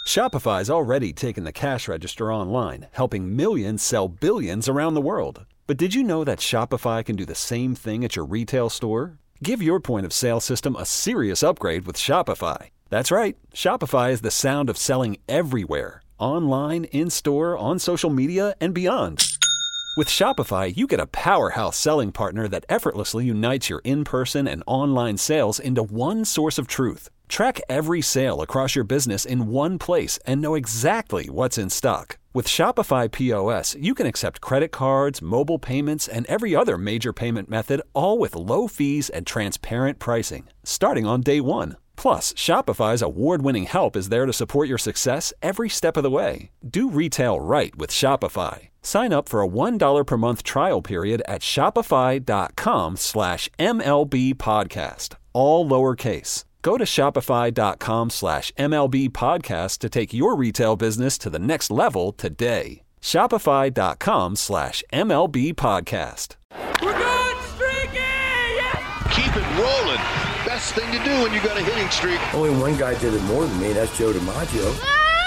Shopify's already taken the cash register online, helping millions sell billions around the world. But did you know that Shopify can do the same thing at your retail store? Give your point of sale system a serious upgrade with Shopify. That's right. Shopify is the sound of selling everywhere. Online, in-store, on social media, and beyond. With Shopify, you get a powerhouse selling partner that effortlessly unites your in-person and online sales into one source of truth. Track every sale across your business in one place and know exactly what's in stock. With Shopify POS, you can accept credit cards, mobile payments, and every other major payment method, all with low fees and transparent pricing, starting on day one. Plus, Shopify's award-winning help is there to support your success every step of the way. Do retail right with Shopify. Sign up for a $1 per month trial period at shopify.com/MLB podcast, all lowercase. Go to shopify.com/MLB podcast to take your retail business to the next level today. Shopify.com/MLB podcast. We're going streaky! Yes! Keep it rolling. Best thing to do when you got a hitting streak. Only one guy did it more than me. That's Joe DiMaggio.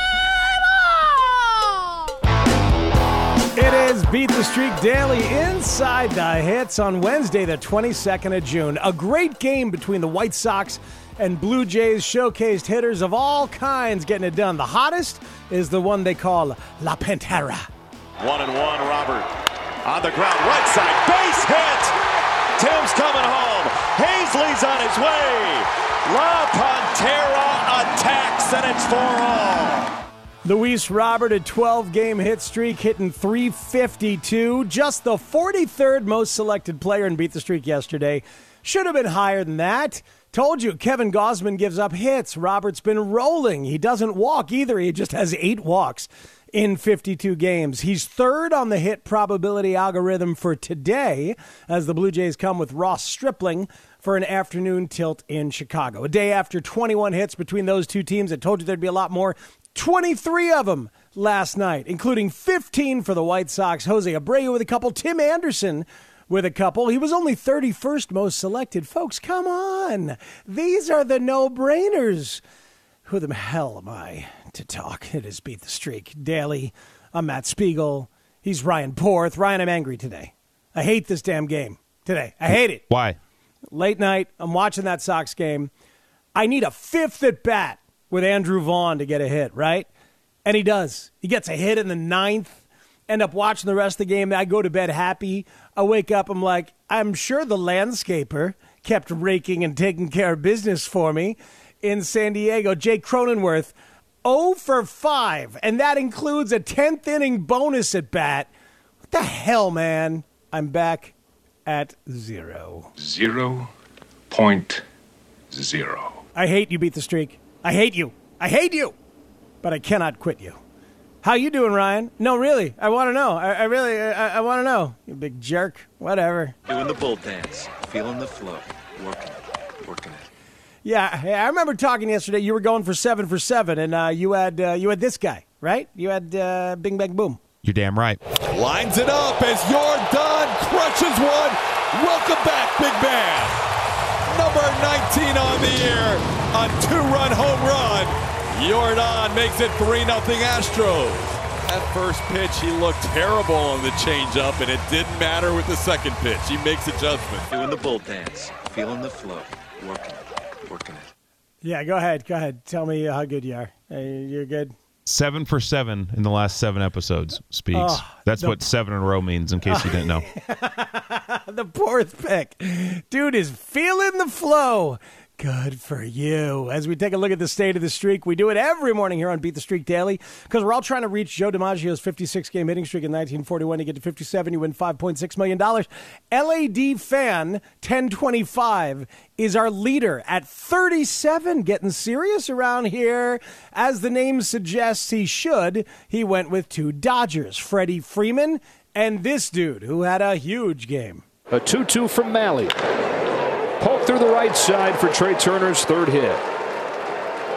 It is Beat the Streak Daily Inside the Hits on Wednesday, the 22nd of June. A great game between the White Sox and Blue Jays showcased hitters of all kinds getting it done. The hottest is the one they call La Pantera. 1-1, Robert on the ground, right side, base hit. Tim's coming home. Hazley's on his way. La Pantera attacks, and it's 4-all. Luis Robert, a 12-game hit streak, hitting .352. Just the 43rd most selected player in Beat the Streak yesterday. Should have been higher than that. Told you, Kevin Gausman gives up hits. Robert's been rolling. He doesn't walk either. He just has 8 walks in 52 games. He's third on the hit probability algorithm for today as the Blue Jays come with Ross Stripling for an afternoon tilt in Chicago. A day after 21 hits between those two teams. I told you there'd be a lot more. 23 of them last night, including 15 for the White Sox. Jose Abreu with a couple. Tim Anderson with a couple. He was only 31st most selected. Folks, come on. These are the no-brainers. Who the hell am I to talk? It is Beat the Streak Daily. I'm Matt Spiegel. He's Ryan Porth. Ryan, I'm angry today. I hate this damn game today. I hate it. Why? Late night, I'm watching that Sox game. I need a 5th at bat with Andrew Vaughn to get a hit, right? And he does. He gets a hit in the 9th. End up watching the rest of the game. I go to bed happy. I wake up. I'm like, I'm sure the landscaper kept raking and taking care of business for me in San Diego. Jake Cronenworth, 0 for 5, and that includes a 10th inning bonus at bat. What the hell, man? I'm back at 0. 0.0. I hate you, Beat the Streak. I hate you. I hate you. But I cannot quit you. How you doing, Ryan? No, really. I want to know. I really want to know. You big jerk. Whatever. Doing the bull dance. Feeling the flow. Working it. Yeah, I remember talking yesterday. You were going for 7 for 7, and you had this guy, right? You had Bing Bang Boom. You're damn right. Lines it up as Yordan crushes one. Welcome back, Big Bang. Number 19 on the year. A 2-run home run. Yordan makes it 3-0 Astros. That first pitch, he looked terrible on the changeup, and it didn't matter with the second pitch. He makes adjustments. Doing the bull dance. Feeling the flow. Working it. Yeah, go ahead. Tell me how good you are. You're good? 7 for 7 in the last 7 episodes, Speaks. Oh, That's what 7 in a row means, in case you didn't know. The 4th pick. Dude is feeling the flow. Good for you. As we take a look at the state of the streak, we do it every morning here on Beat the Streak Daily because we're all trying to reach Joe DiMaggio's 56-game hitting streak in 1941. You get to 57, you win $5.6 million. LAD Fan 1025 is our leader at 37. Getting serious around here. As the name suggests he should, he went with 2 Dodgers, Freddie Freeman and this dude who had a huge game. A 2-2 from Malley. Poke through the right side for Trey Turner's 3rd hit.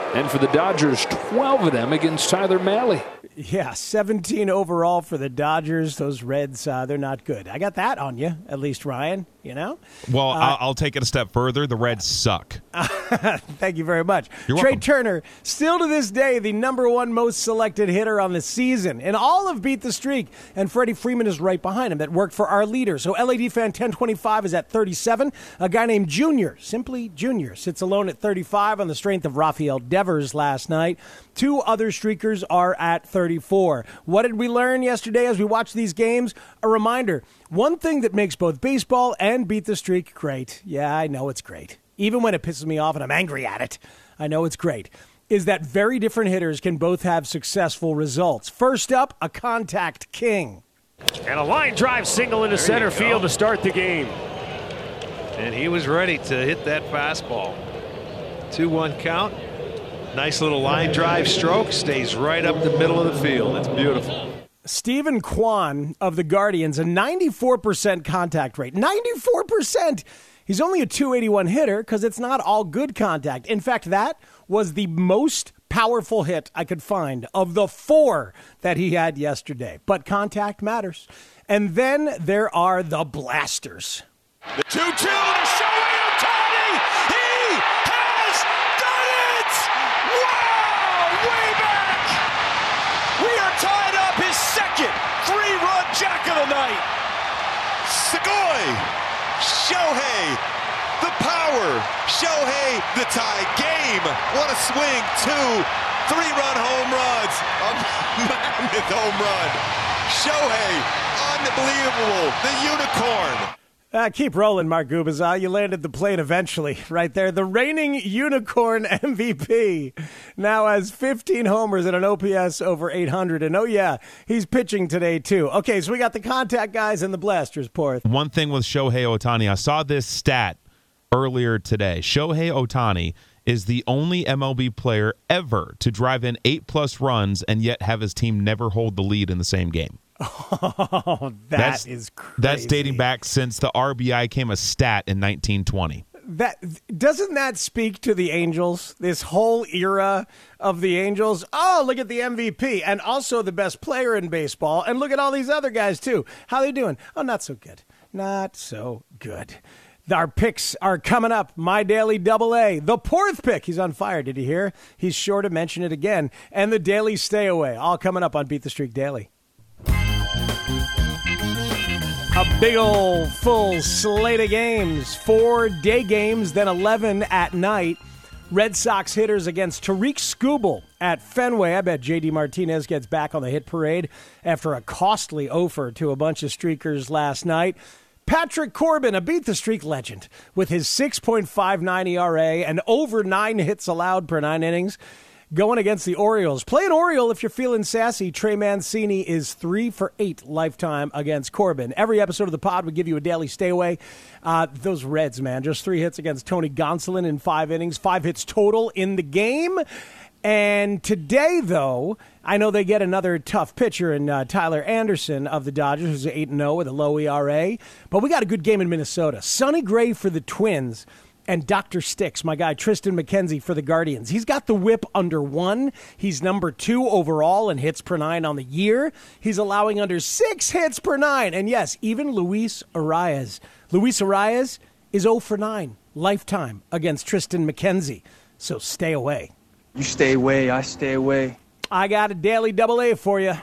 And for the Dodgers, 12 of them against Tyler Mahle. Yeah, 17 overall for the Dodgers. Those Reds, they're not good. I got that on you, at least, Ryan, you know? Well, I'll take it a step further. The Reds suck. Thank you very much. You're Trey welcome. Turner, still to this day, the number one most selected hitter on the season in all of Beat the Streak. And Freddie Freeman is right behind him. That worked for our leader. So LAD Fan 1025 is at 37. A guy named Junior, simply Junior, sits alone at 35 on the strength of Rafael Devers last night. Two other streakers are at 34. What did we learn yesterday as we watched these games? A reminder, one thing that makes both baseball and Beat the Streak great, yeah, I know it's great, even when it pisses me off and I'm angry at it, I know it's great, is that very different hitters can both have successful results. First up, a contact king. And a line drive single into center field to start the game. And he was ready to hit that fastball. 2-1 count. Nice little line drive stroke. Stays right up the middle of the field. It's beautiful. Stephen Kwan of the Guardians, a 94% contact rate. 94%! He's only a .281 hitter because it's not all good contact. In fact, that was the most powerful hit I could find of the 4 that he had yesterday. But contact matters. And then there are the blasters. The 2-2 to Shohei Ohtani. He has done it! Wow! Way back! We are tied up, his second 3-run jack of the night. Segoy! Shohei! The power! Shohei, the tie game! What a swing! 2 3-run home runs! A mammoth home run! Shohei, unbelievable! The unicorn! Keep rolling, Mark Gubazal. You landed the plane eventually, right there. The reigning unicorn MVP now has 15 homers and an OPS over 800. And, oh, yeah, he's pitching today, too. Okay, so we got the contact guys and the blasters, Porth. One thing with Shohei Ohtani, I saw this stat earlier today. Shohei Ohtani is the only MLB player ever to drive in 8+ runs and yet have his team never hold the lead in the same game. Oh, that's crazy. That's dating back since the RBI came a stat in 1920. Doesn't that speak to the Angels? This whole era of the Angels. Oh, look at the MVP and also the best player in baseball. And look at all these other guys, too. How they doing? Oh, not so good. Not so good. Our picks are coming up. My Daily AA. The Porth pick. He's on fire. Did you hear? He's sure to mention it again. And the Daily Stay Away. All coming up on Beat the Streak Daily. A big old full slate of games. 4 day games, then 11 at night. Red Sox hitters against Tariq Skubal at Fenway. I bet J.D. Martinez gets back on the hit parade after a costly offer to a bunch of streakers last night. Patrick Corbin, a Beat the Streak legend, with his 6.59 ERA and over 9 hits allowed per 9 innings. Going against the Orioles. Play an Oriole if you're feeling sassy. Trey Mancini is 3 for 8 lifetime against Corbin. Every episode of the pod would give you a daily stay away. Those Reds, man, just 3 hits against Tony Gonsolin in 5 innings. 5 hits total in the game. And today, though, I know they get another tough pitcher in Tyler Anderson of the Dodgers, who's 8-0 with a low ERA. But we got a good game in Minnesota. Sonny Gray for the Twins. And Dr. Sticks, my guy Tristan McKenzie for the Guardians. He's got the whip under 1. He's number 2 overall in hits per 9 on the year. He's allowing under 6 hits per 9. And yes, even Luis Arias. Luis Arias is 0 for 9 lifetime against Tristan McKenzie. So stay away. You stay away, I stay away. I got a Daily AA for you.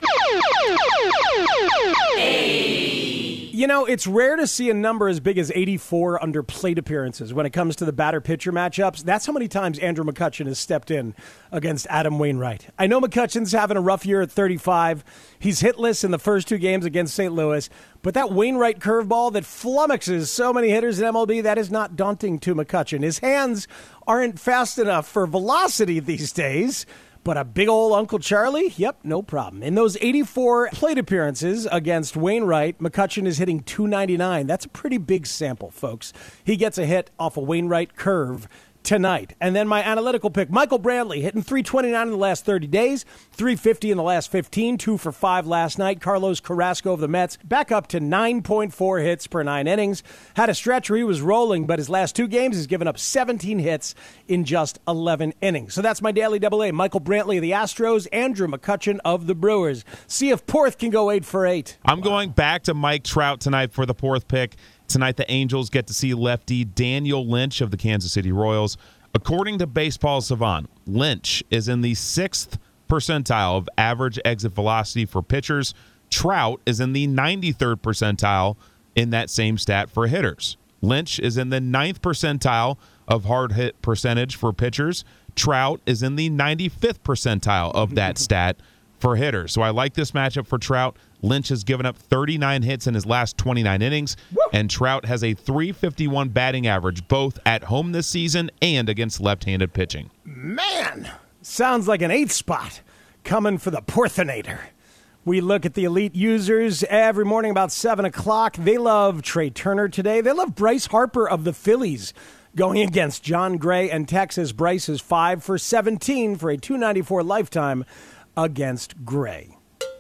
You know, it's rare to see a number as big as 84 under plate appearances when it comes to the batter-pitcher matchups. That's how many times Andrew McCutchen has stepped in against Adam Wainwright. I know McCutchen's having a rough year at 35. He's hitless in the first 2 games against St. Louis. But that Wainwright curveball that flummoxes so many hitters in MLB, that is not daunting to McCutchen. His hands aren't fast enough for velocity these days. But a big old Uncle Charlie? Yep, no problem. In those 84 plate appearances against Wainwright, McCutchen is hitting .299. That's a pretty big sample, folks. He gets a hit off a Wainwright curve tonight. And then my analytical pick, Michael Brantley, hitting .329 in the last 30 days, .350 in the last 15, 2 for 5 last night. Carlos Carrasco of the Mets back up to 9.4 hits per 9 innings. Had a stretch where he was rolling, but his last 2 games has given up 17 hits in just 11 innings. So that's my daily double-A. Michael Brantley of the Astros, Andrew McCutchen of the Brewers. See if Porth can go 8 for 8. I'm going back to Mike Trout tonight for the Porth pick. Tonight, the Angels get to see lefty Daniel Lynch of the Kansas City Royals. According to Baseball Savant, Lynch is in the 6th percentile of average exit velocity for pitchers. Trout is in the 93rd percentile in that same stat for hitters. Lynch is in the 9th percentile of hard hit percentage for pitchers. Trout is in the 95th percentile of that stat for hitters. So I like this matchup for Trout. Lynch has given up 39 hits in his last 29 innings, and Trout has a .351 batting average both at home this season and against left-handed pitching. Man, sounds like an 8th spot coming for the Porthinator. We look at the elite users every morning about 7 o'clock. They love Trey Turner today. They love Bryce Harper of the Phillies going against John Gray and Texas. Bryce is 5 for 17 for a .294 lifetime against Gray.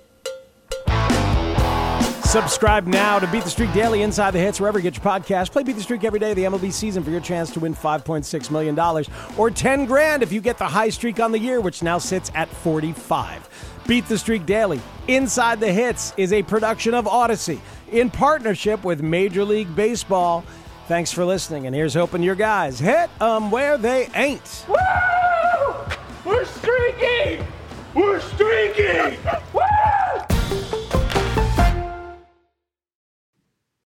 Subscribe now to Beat the Streak Daily Inside the Hits, wherever you get your podcast. Play Beat the Streak every day of the MLB season for your chance to win $5.6 million or $10,000 if you get the high streak on the year, which now sits at 45. Beat the Streak Daily Inside the Hits is a production of Odyssey in partnership with Major League Baseball. Thanks for listening, and here's hoping your guys hit where they ain't. Woo! We're streaking! We're streaking! Woo!